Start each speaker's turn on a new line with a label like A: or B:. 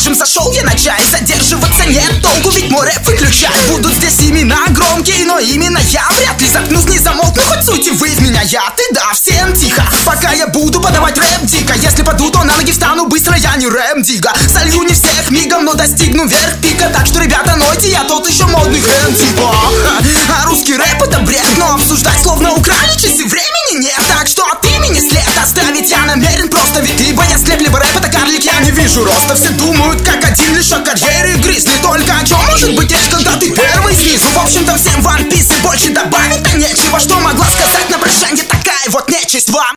A: скажем, зашел я на чай. Задерживаться нет толку, ведь мой рэп выключать. Будут здесь имена громкие, но именно я вряд ли заткнусь, не замолкну, хоть сути вы в меня яд. И да, всем тихо, пока я буду подавать рэп дико. Если паду, то на ноги встану быстро, я не Рэм Дига. Солью не всех мигом, но достигну верх пика. Так что, ребята, нойте, я тот еще модный хэм типа. А русский рэп это бред, но обсуждать словно украли часы времени нет. Так что от имени след оставить я намерен просто. Ведь ибо я слеп, либо рэп это карлик, я не вижу роста. Все думают как один лишь о карьере грызли. Только о чем может быть речь, когда ты первый снизу? В общем-то всем One Piece и больше добавить-то нечего. Что могла сказать на прощанье такая вот нечисть вам?